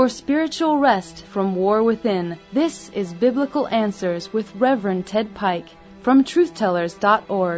for spiritual rest from war within. This is Biblical Answers with Reverend Ted Pike from truthtellers.org.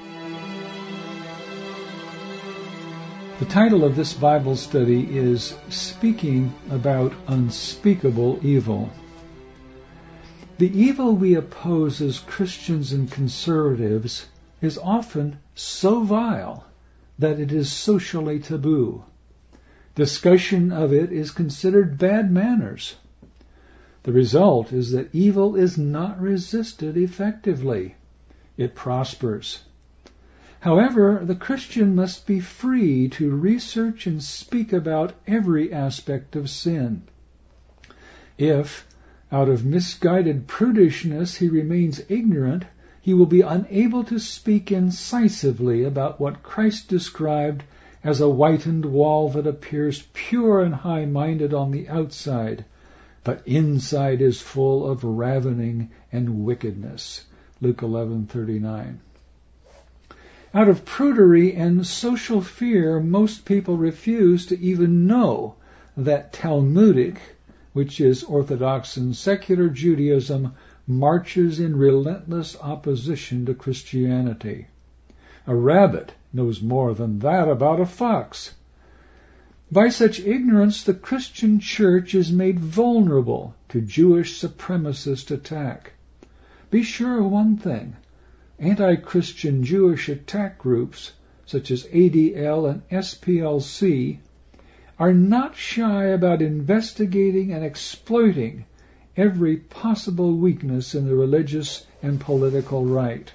The title of this Bible study is Speaking About Unspeakable Evil. The evil we oppose as Christians and conservatives is often so vile that it is socially taboo. Discussion of it is considered bad manners. The result is that evil is not resisted effectively. It prospers. However, the Christian must be free to research and speak about every aspect of sin. If, out of misguided prudishness, he remains ignorant, he will be unable to speak incisively about what Christ described as a whitened wall that appears pure and high-minded on the outside, but inside is full of ravening and wickedness. Luke 11:39. Out of prudery and social fear, most people refuse to even know that Talmudic, which is Orthodox and secular Judaism, marches in relentless opposition to Christianity. A rabbit knows more than that about a fox. By such ignorance, the Christian church is made vulnerable to Jewish supremacist attack. Be sure of one thing. Anti-Christian Jewish attack groups, such as ADL and SPLC, are not shy about investigating and exploiting every possible weakness in the religious and political right.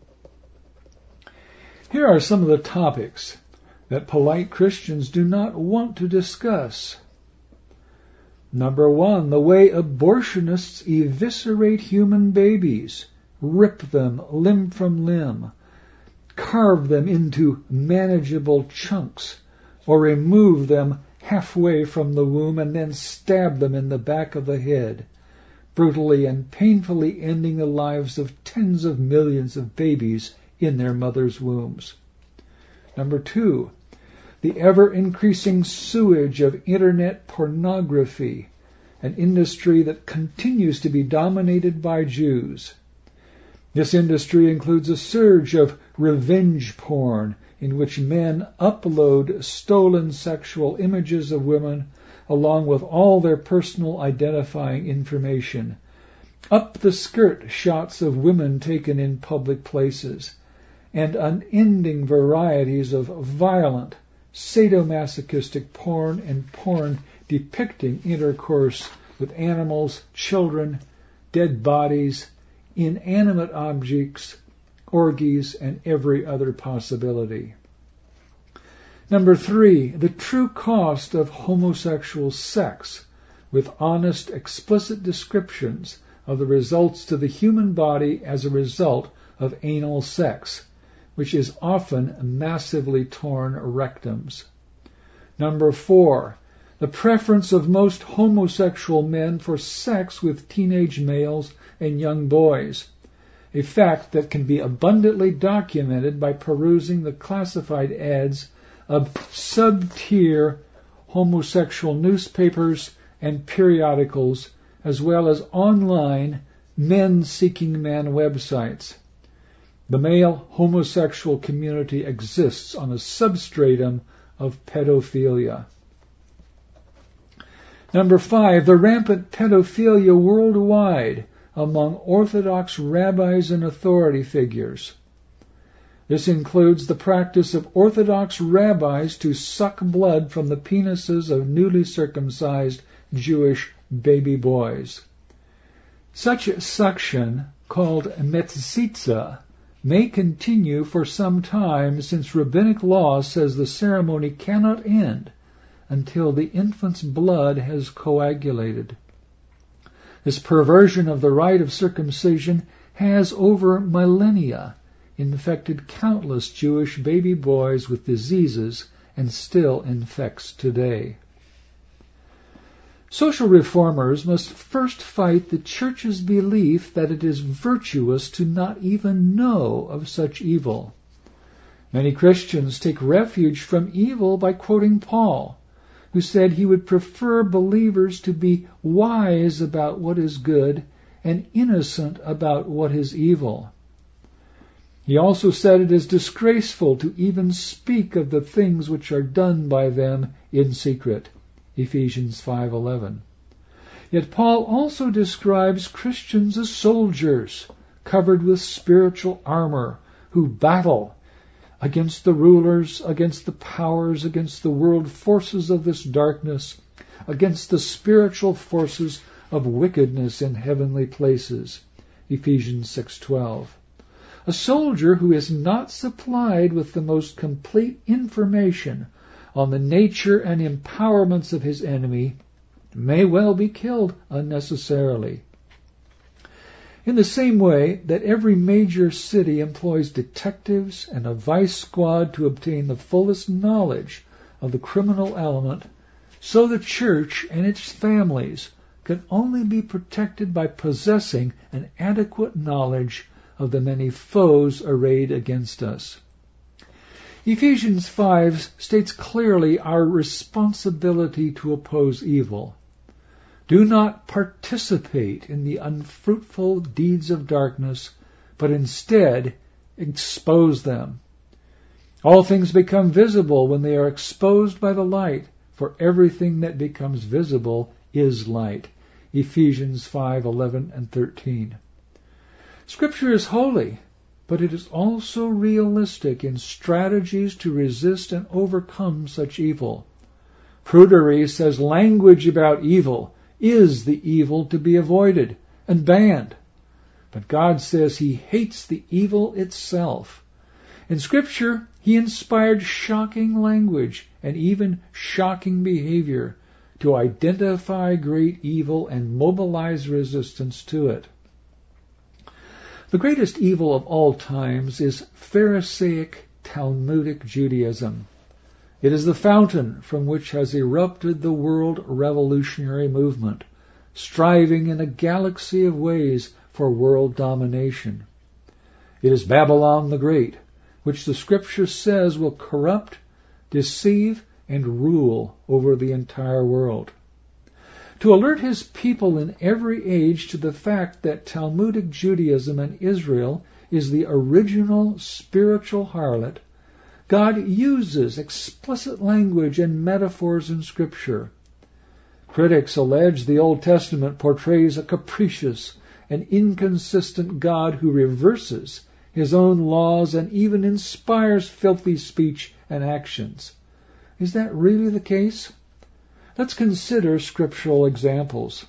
Here are some of the topics that polite Christians do not want to discuss. Number 1, the way abortionists eviscerate human babies. Rip them limb from limb, carve them into manageable chunks, or remove them halfway from the womb and then stab them in the back of the head, brutally and painfully ending the lives of tens of millions of babies in their mothers' wombs. Number 2, the ever-increasing sewage of Internet pornography, an industry that continues to be dominated by Jews. This industry includes a surge of revenge porn in which men upload stolen sexual images of women along with all their personal identifying information, up-the-skirt shots of women taken in public places, and unending varieties of violent, sadomasochistic porn and porn depicting intercourse with animals, children, dead bodies, inanimate objects, orgies, and every other possibility. Number 3, the true cost of homosexual sex, with honest, explicit descriptions of the results to the human body as a result of anal sex, which is often massively torn rectums. Number 4, the preference of most homosexual men for sex with teenage males and young boys, a fact that can be abundantly documented by perusing the classified ads of sub-tier homosexual newspapers and periodicals, as well as online men-seeking-men websites. The male homosexual community exists on a substratum of pedophilia. Number 5, the rampant pedophilia worldwide among Orthodox rabbis and authority figures. This includes the practice of Orthodox rabbis to suck blood from the penises of newly circumcised Jewish baby boys. Such suction, called metzitza, may continue for some time since rabbinic law says the ceremony cannot end until the infant's blood has coagulated. This perversion of the rite of circumcision has, over millennia, infected countless Jewish baby boys with diseases and still infects today. Social reformers must first fight the Church's belief that it is virtuous to not even know of such evil. Many Christians take refuge from evil by quoting Paul, who said he would prefer believers to be wise about what is good and innocent about what is evil. He also said it is disgraceful to even speak of the things which are done by them in secret. Ephesians 5:11. Yet Paul also describes Christians as soldiers, covered with spiritual armor, who battle against the rulers, against the powers, against the world forces of this darkness, against the spiritual forces of wickedness in heavenly places. Ephesians 6:12. A soldier who is not supplied with the most complete information on the nature and empowerments of his enemy may well be killed unnecessarily. In the same way that every major city employs detectives and a vice squad to obtain the fullest knowledge of the criminal element, so the church and its families can only be protected by possessing an adequate knowledge of the many foes arrayed against us. Ephesians 5 states clearly our responsibility to oppose evil. Do not participate in the unfruitful deeds of darkness, but instead expose them. All things become visible when they are exposed by the light, for everything that becomes visible is light. Ephesians 5:11 and 13. Scripture is holy, but it is also realistic in strategies to resist and overcome such evil. Prudery says language about evil is the evil to be avoided and banned. But God says He hates the evil itself. In Scripture, He inspired shocking language and even shocking behavior to identify great evil and mobilize resistance to it. The greatest evil of all times is Pharisaic Talmudic Judaism. It is the fountain from which has erupted the world revolutionary movement, striving in a galaxy of ways for world domination. It is Babylon the Great, which the Scripture says will corrupt, deceive, and rule over the entire world. To alert His people in every age to the fact that Talmudic Judaism in Israel is the original spiritual harlot, God uses explicit language and metaphors in Scripture. Critics allege the Old Testament portrays a capricious and inconsistent God who reverses His own laws and even inspires filthy speech and actions. Is that really the case? Let's consider scriptural examples.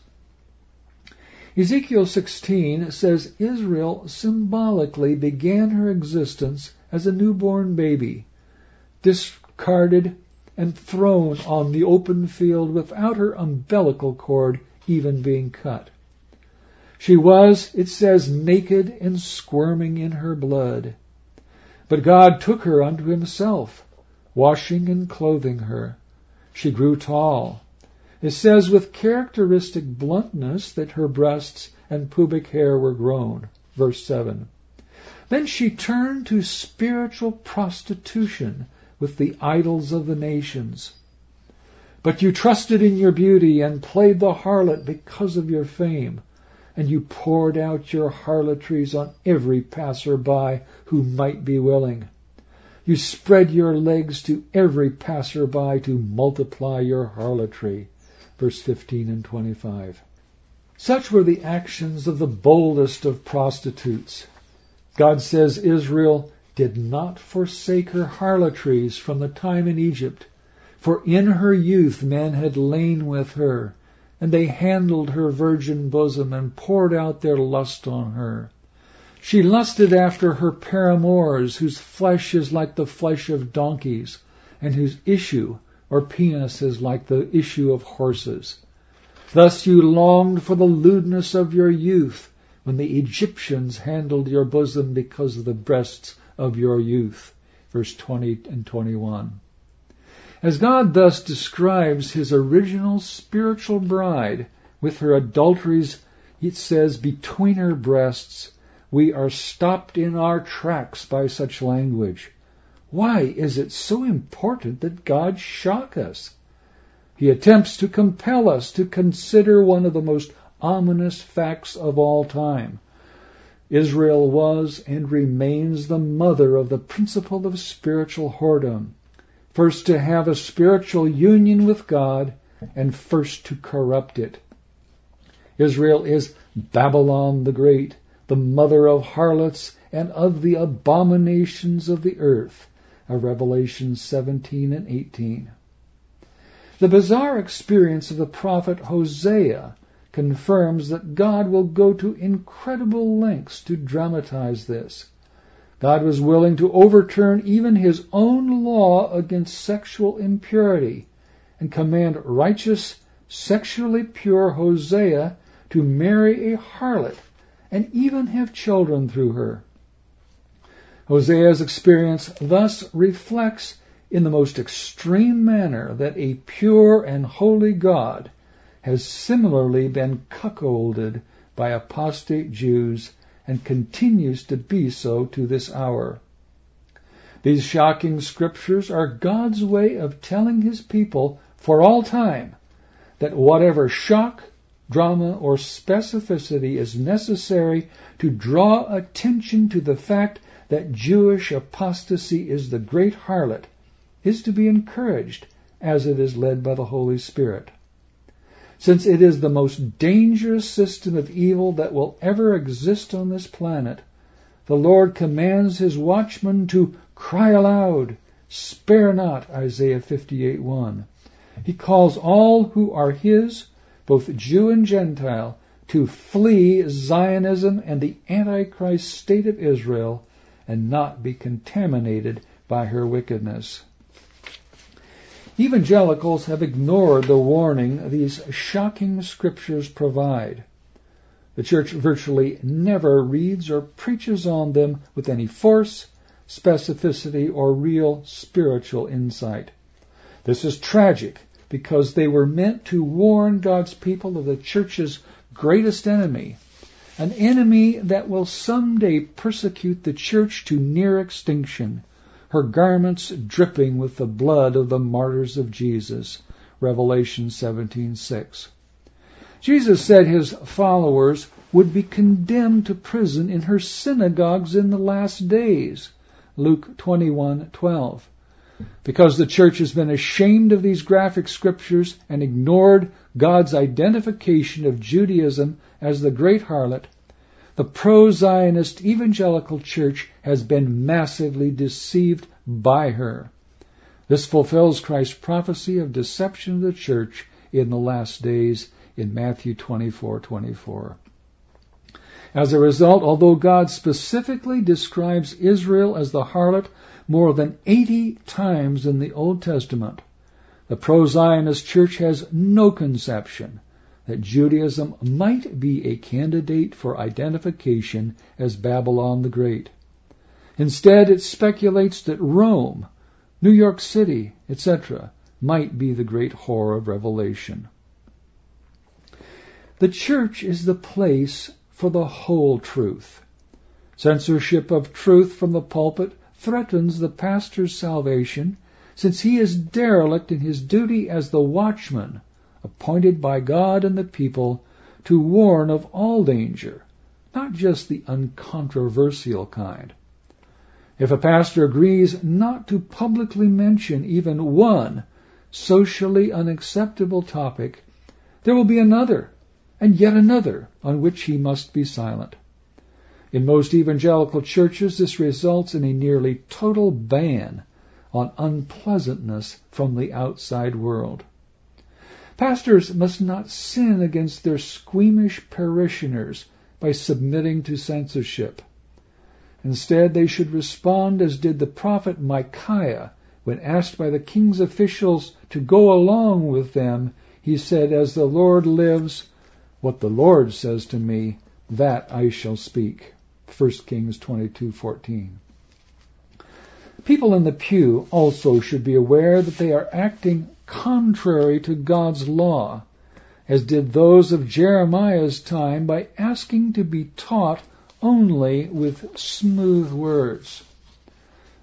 Ezekiel 16 says Israel symbolically began her existence as a newborn baby, discarded and thrown on the open field without her umbilical cord even being cut. She was, it says, naked and squirming in her blood. But God took her unto Himself, washing and clothing her. She grew tall. It says with characteristic bluntness that her breasts and pubic hair were grown. Verse 7. Then she turned to spiritual prostitution with the idols of the nations. But you trusted in your beauty and played the harlot because of your fame, and you poured out your harlotries on every passer-by who might be willing. You spread your legs to every passer-by to multiply your harlotry. Verse 15 and 25. Such were the actions of the boldest of prostitutes. God says Israel did not forsake her harlotries from the time in Egypt, for in her youth men had lain with her, and they handled her virgin bosom and poured out their lust on her. She lusted after her paramours, whose flesh is like the flesh of donkeys, and whose issue or penis is like the issue of horses. Thus you longed for the lewdness of your youth, when the Egyptians handled your bosom because of the breasts of your youth. Verse 20 and 21. As God thus describes His original spiritual bride with her adulteries, it says, between her breasts, we are stopped in our tracks by such language. Why is it so important that God shock us? He attempts to compel us to consider one of the most ominous facts of all time. Israel was and remains the mother of the principle of spiritual whoredom. First to have a spiritual union with God, and first to corrupt it. Israel is Babylon the Great, the mother of harlots and of the abominations of the earth, of Revelation 17 and 18. The bizarre experience of the prophet Hosea confirms that God will go to incredible lengths to dramatize this. God was willing to overturn even his own law against sexual impurity and command righteous, sexually pure Hosea to marry a harlot and even have children through her. Hosea's experience thus reflects in the most extreme manner that a pure and holy God has similarly been cuckolded by apostate Jews and continues to be so to this hour. These shocking scriptures are God's way of telling his people for all time that whatever shock, drama, or specificity is necessary to draw attention to the fact that Jewish apostasy is the great harlot is to be encouraged as it is led by the Holy Spirit. Since it is the most dangerous system of evil that will ever exist on this planet, the Lord commands his watchmen to cry aloud, spare not, Isaiah 58:1. He calls all who are his, both Jew and Gentile, to flee Zionism and the Antichrist state of Israel and not be contaminated by her wickedness. Evangelicals have ignored the warning these shocking scriptures provide. The church virtually never reads or preaches on them with any force, specificity, or real spiritual insight. This is tragic because they were meant to warn God's people of the church's greatest enemy, an enemy that will someday persecute the church to near extinction, her garments dripping with the blood of the martyrs of Jesus, Revelation 17:6. Jesus said his followers would be condemned to prison in her synagogues in the last days, Luke 21:12. Because the church has been ashamed of these graphic scriptures and ignored God's identification of Judaism as the great harlot, the pro-Zionist evangelical church has been massively deceived by her. This fulfills Christ's prophecy of deception of the church in the last days in Matthew 24:24. As a result, although God specifically describes Israel as the harlot more than 80 times in the Old Testament, the pro-Zionist church has no conception that Judaism might be a candidate for identification as Babylon the Great. Instead, it speculates that Rome, New York City, etc., might be the great whore of Revelation. The church is the place for the whole truth. Censorship of truth from the pulpit threatens the pastor's salvation, since he is derelict in his duty as the watchman appointed by God and the people to warn of all danger, not just the uncontroversial kind. If a pastor agrees not to publicly mention even one socially unacceptable topic, there will be another and yet another on which he must be silent. In most evangelical churches, this results in a nearly total ban on unpleasantness from the outside world. Pastors must not sin against their squeamish parishioners by submitting to censorship. Instead, they should respond as did the prophet Micaiah when asked by the king's officials to go along with them. He said, "As the Lord lives, what the Lord says to me, that I shall speak." 1 Kings 22:14. People in the pew also should be aware that they are acting contrary to God's law, as did those of Jeremiah's time by asking to be taught only with smooth words.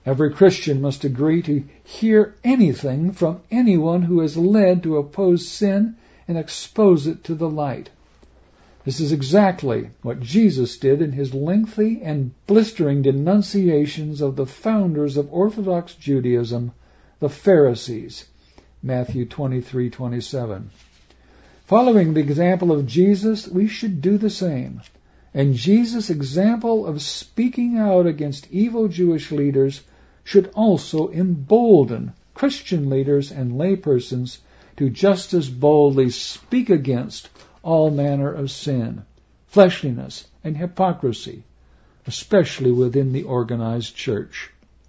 Every Christian must agree to hear anything from anyone who is led to oppose sin and expose it to the light. This is exactly what Jesus did in his lengthy and blistering denunciations of the founders of Orthodox Judaism, the Pharisees, Matthew 23:27. Following the example of Jesus, we should do the same. And Jesus' example of speaking out against evil Jewish leaders should also embolden Christian leaders and laypersons to just as boldly speak against all manner of sin, fleshliness, and hypocrisy, especially within the organized church.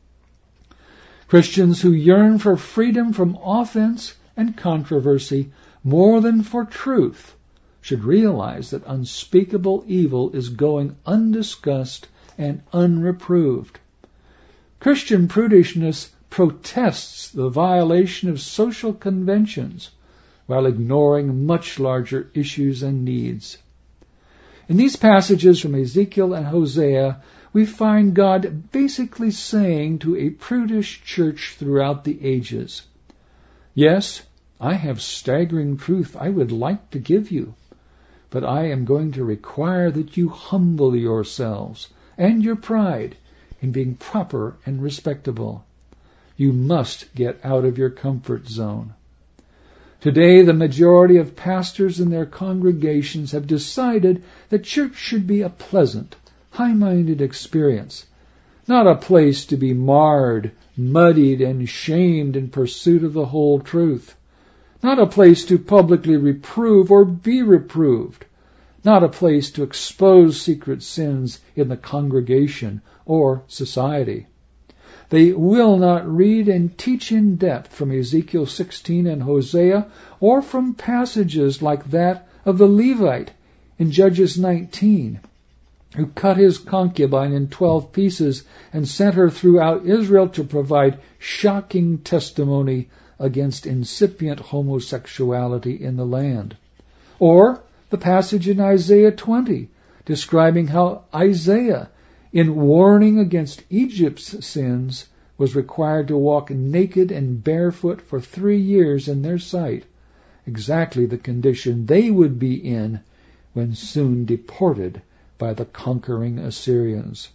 Christians who yearn for freedom from offense and controversy more than for truth should realize that unspeakable evil is going undiscussed and unreproved. Christian prudishness protests the violation of social conventions while ignoring much larger issues and needs. In these passages from Ezekiel and Hosea, we find God basically saying to a prudish church throughout the ages, "Yes, I have staggering truth I would like to give you, but I am going to require that you humble yourselves and your pride in being proper and respectable. You must get out of your comfort zone." Today, the majority of pastors and their congregations have decided that church should be a pleasant, high-minded experience, not a place to be marred, muddied, and shamed in pursuit of the whole truth, not a place to publicly reprove or be reproved, not a place to expose secret sins in the congregation or society. They will not read and teach in depth from Ezekiel 16 and Hosea, or from passages like that of the Levite in Judges 19, who cut his concubine in 12 pieces and sent her throughout Israel to provide shocking testimony against incipient homosexuality in the land. Or the passage in Isaiah 20, describing how Isaiah, in warning against Egypt's sins, was required to walk naked and barefoot for 3 years in their sight, exactly the condition they would be in when soon deported by the conquering Assyrians.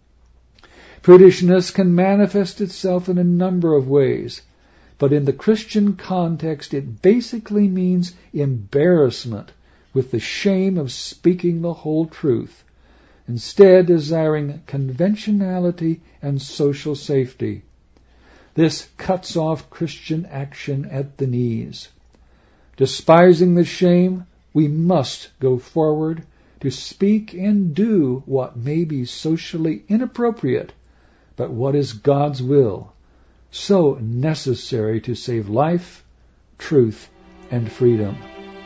Prudishness can manifest itself in a number of ways, but in the Christian context it basically means embarrassment with the shame of speaking the whole truth, instead desiring conventionality and social safety. This cuts off Christian action at the knees. Despising the shame, we must go forward to speak and do what may be socially inappropriate, but what is God's will, so necessary to save life, truth, and freedom.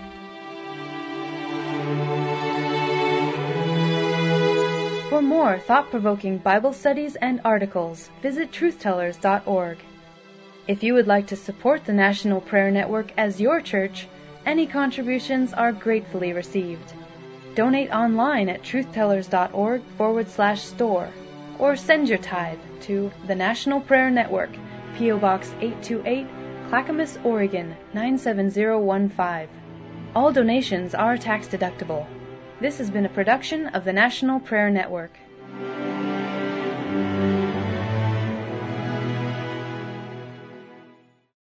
For more thought-provoking Bible studies and articles, visit truthtellers.org. If you would like to support the National Prayer Network as your church, any contributions are gratefully received. Donate online at truthtellers.org/store, or send your tithe to the National Prayer Network, P.O. Box 828, Clackamas, Oregon 97015. All donations are tax deductible. This has been a production of the National Prayer Network.